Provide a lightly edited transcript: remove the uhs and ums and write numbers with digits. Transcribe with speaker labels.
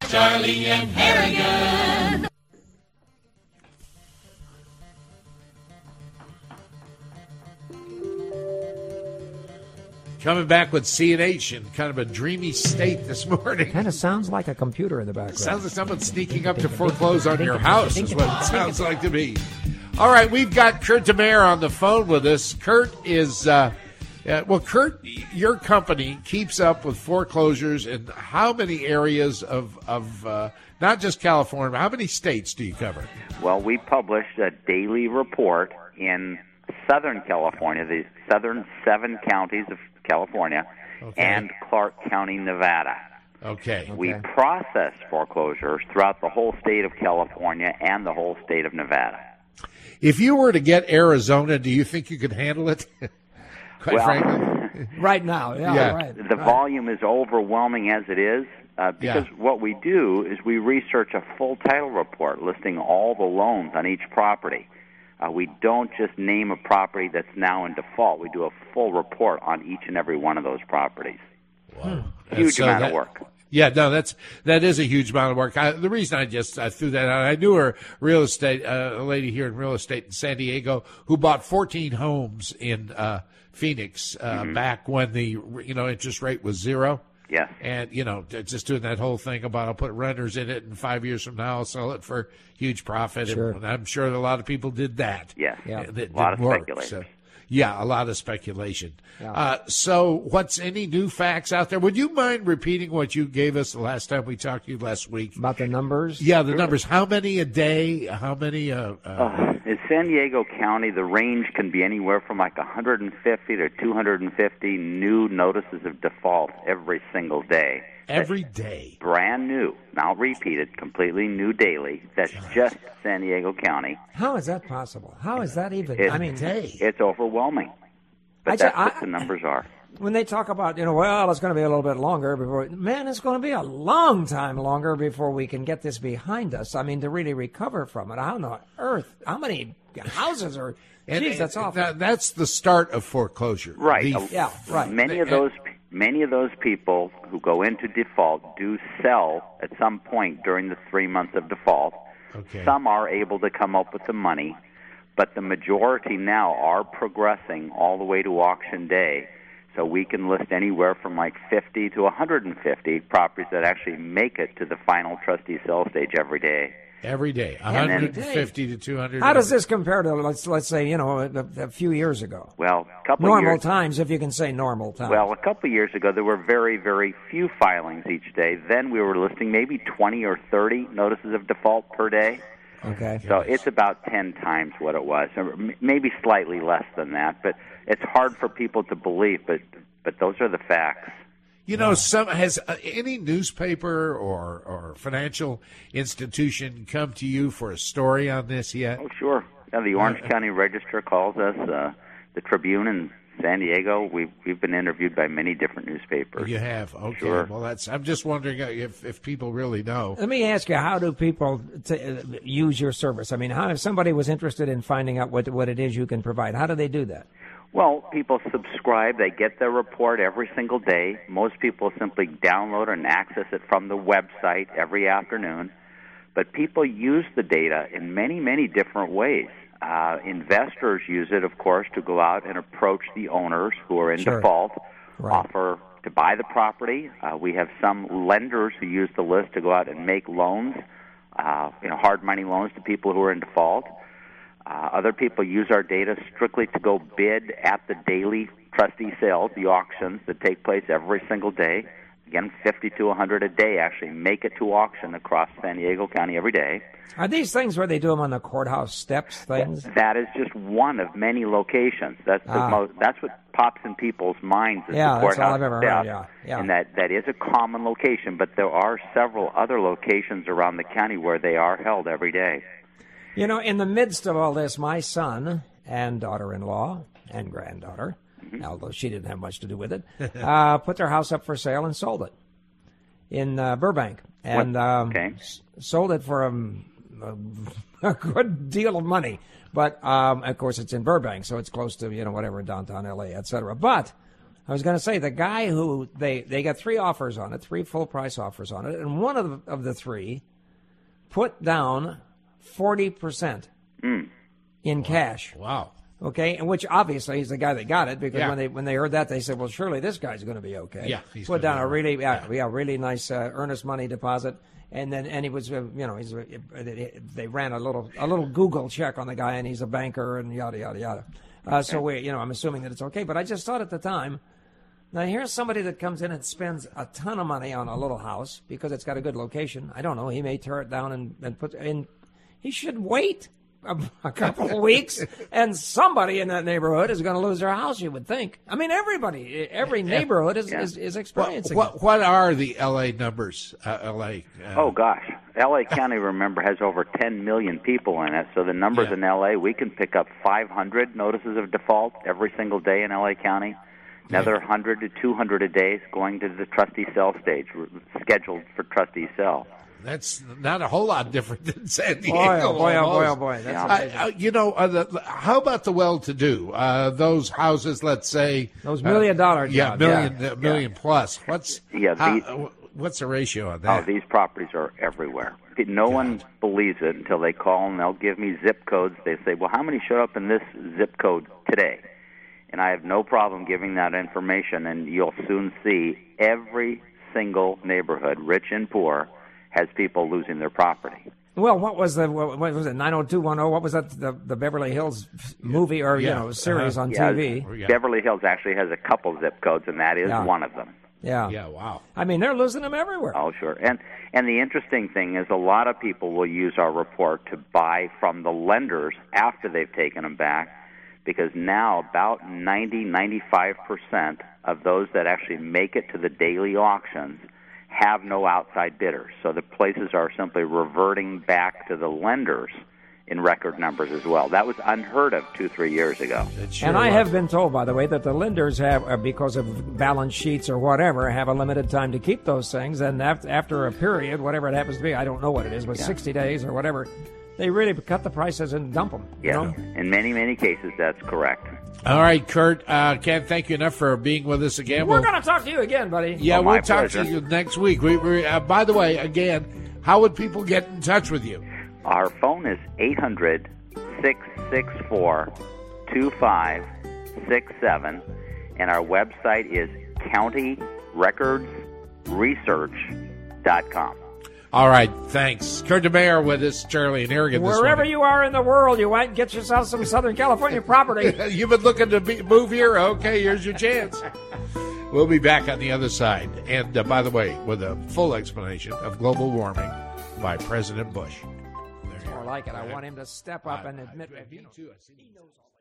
Speaker 1: Charlie and Harrigan.
Speaker 2: Coming back with CNH in kind of a dreamy state this morning.
Speaker 3: Kind of sounds like a computer in the background.
Speaker 2: Sounds like someone sneaking up to foreclose on your house is what it sounds like to me. All right, we've got Kurt DeMare on the phone with us. Kurt is, Kurt, your company keeps up with foreclosures in how many areas of not just California, but how many states do you cover?
Speaker 4: Well, we publish a daily report in Southern California, the southern 7 counties of California, and Clark County, Nevada.
Speaker 2: Okay.
Speaker 4: We process foreclosures throughout the whole state of California and the whole state of Nevada.
Speaker 2: If you were to get Arizona, do you think you could handle it? Quite frankly.
Speaker 3: Right now, right.
Speaker 4: The volume is overwhelming as it is, because what we do is we research a full title report listing all the loans on each property. We don't just name a property that's now in default. We do a full report on each and every one of those properties.
Speaker 2: Wow.
Speaker 4: Huge amount of work.
Speaker 2: Yeah, no, that is a huge amount of work. The reason I threw that out, I knew a real estate, a lady here in real estate in San Diego who bought 14 homes in Phoenix back when the interest rate was 0.
Speaker 4: Yes.
Speaker 2: And, just doing that whole thing about I'll put renters in it and 5 years from now I'll sell it for huge profit.
Speaker 3: Sure.
Speaker 2: And I'm sure a lot of people did that.
Speaker 4: Yes.
Speaker 3: Yeah.
Speaker 4: A lot of speculation.
Speaker 2: So, yeah, a lot of speculation.
Speaker 3: Yeah.
Speaker 2: So what's any new facts out there? Would you mind repeating what you gave us the last time we talked to you last week?
Speaker 3: About the numbers?
Speaker 2: Yeah, the numbers. How many a day? How many?
Speaker 4: In San Diego County, the range can be anywhere from like 150 to 250 new notices of default every single day.
Speaker 2: Every day.
Speaker 4: Brand new, not repeated, completely new daily. That's just San Diego County.
Speaker 3: How is that possible? How is that even?
Speaker 4: It's overwhelming. But that's what the numbers are.
Speaker 3: When they talk about, it's going to be a little bit longer before, it's going to be a long time longer before we can get this behind us. I mean, to really recover from it. How on earth? How many houses are, that's awful.
Speaker 2: That's the start of foreclosure.
Speaker 4: Right.
Speaker 3: Right.
Speaker 4: Many of those people who go into default do sell at some point during the 3 months of default.
Speaker 2: Okay.
Speaker 4: Some are able to come up with the money, but the majority now are progressing all the way to auction day. So we can list anywhere from like 50 to 150 properties that actually make it to the final trustee sale stage every day.
Speaker 2: Every day, 150 to 200.
Speaker 3: How does this compare to, let's say, a few years ago?
Speaker 4: Well, a couple
Speaker 3: normal
Speaker 4: years,
Speaker 3: times, if you can say normal times.
Speaker 4: Well, a couple of years ago, there were very, very few filings each day. Then we were listing maybe 20 or 30 notices of default per day.
Speaker 3: Okay.
Speaker 4: So it's about 10 times what it was, or maybe slightly less than that. But it's hard for people to believe, but those are the facts.
Speaker 2: Has any newspaper or financial institution come to you for a story on this yet?
Speaker 4: Oh, sure. Yeah, the Orange County Register calls us. The Tribune in San Diego. We've been interviewed by many different newspapers.
Speaker 2: You have? Okay.
Speaker 4: Sure.
Speaker 2: Well, I'm just wondering if people really know.
Speaker 3: Let me ask you, how do people use your service? I mean, how if somebody was interested in finding out what it is you can provide, how do they do that?
Speaker 4: Well, people subscribe. They get their report every single day. Most people simply download and access it from the website every afternoon. But people use the data in many, many different ways. Investors use it, of course, to go out and approach the owners who are in default, offer to buy the property. We have some lenders who use the list to go out and make loans, hard money loans to people who are in default. Other people use our data strictly to go bid at the daily trustee sales, the auctions that take place every single day. Again, 50 to 100 a day actually make it to auction across San Diego County every day.
Speaker 3: Are these things where they do them on the courthouse steps things?
Speaker 4: That is just one of many locations. That's what pops in people's minds is the courthouse
Speaker 3: that's all I've ever
Speaker 4: step.
Speaker 3: heard, yeah.
Speaker 4: And that is a common location, but there are several other locations around the county where they are held every day.
Speaker 3: In the midst of all this, my son and daughter-in-law and granddaughter, although she didn't have much to do with it, put their house up for sale and sold it in Burbank. And sold it for a good deal of money. But, of course, it's in Burbank, so it's close to, whatever, downtown L.A., et cetera. But I was going to say, the guy who they got 3 offers on it, 3 full price offers on it, and one of the 3 put down 40% in cash.
Speaker 2: Wow.
Speaker 3: Okay, and which obviously he's the guy that got it, because when they heard that, they said, well, surely this guy's going to be okay.
Speaker 2: Yeah, he's
Speaker 3: put down a really
Speaker 2: right.
Speaker 3: really nice earnest money deposit, and he was they ran a little Google check on the guy, and he's a banker and yada yada yada. So I'm assuming that it's okay. But I just thought at the time, now here's somebody that comes in and spends a ton of money on a little house because it's got a good location. I don't know, he may tear it down and put in. He should wait a couple of weeks, and somebody in that neighborhood is going to lose their house, you would think. I mean, every neighborhood is experiencing it.
Speaker 2: What are the L.A. numbers? L.A.
Speaker 4: Oh, gosh. L.A. County, remember, has over 10 million people in it, so the numbers in L.A., we can pick up 500 notices of default every single day in L.A. County, another 100 to 200 a day going to the trustee sale stage, scheduled for trustee sale.
Speaker 2: That's not a whole lot different than San Diego.
Speaker 3: Boy. That's
Speaker 2: how about the well-to-do? Those houses, let's say,
Speaker 3: those $1 million jobs.
Speaker 2: million plus. What's the ratio on that?
Speaker 4: Oh, these properties are everywhere. No one believes it until they call and they'll give me zip codes. They say, well, how many showed up in this zip code today? And I have no problem giving that information, and you'll soon see every single neighborhood, rich and poor, has people losing their property.
Speaker 3: Well, what was it, 90210? What was that, the Beverly Hills movie or series on TV?
Speaker 4: Beverly Hills actually has a couple zip codes, and that is one of them.
Speaker 2: Yeah, wow.
Speaker 3: I mean, they're losing them everywhere.
Speaker 4: Oh, sure. And the interesting thing is a lot of people will use our report to buy from the lenders after they've taken them back, because now about 95% of those that actually make it to the daily auctions have no outside bidders. So the places are simply reverting back to the lenders in record numbers as well. That was unheard of 2-3 years ago.
Speaker 3: And I have been told, by the way, that the lenders have, because of balance sheets or whatever, have a limited time to keep those things. And after a period, whatever it happens to be, I don't know what it is, but 60 days or whatever, they really cut the prices and dump them.
Speaker 4: Yeah, in many, many cases, that's correct.
Speaker 2: All right, Kurt, can't thank you enough for being with us again.
Speaker 3: We're going to talk to you again, buddy.
Speaker 2: Yeah, we'll talk to you next week. By the way, again, how would people get in touch with you?
Speaker 4: Our phone is 800-664-2567, and our website is countyrecordsresearch.com.
Speaker 2: All right, thanks. Kurt DeMeyer with us, Charlie and Harrigan.
Speaker 3: Wherever you are in the world, you might get yourself some Southern California property.
Speaker 2: You've been looking to move here? Okay, here's your chance. We'll be back on the other side. And by the way, with a full explanation of global warming by President Bush.
Speaker 3: More like it. I want him to step up and admit.
Speaker 2: Me too. He knows all that.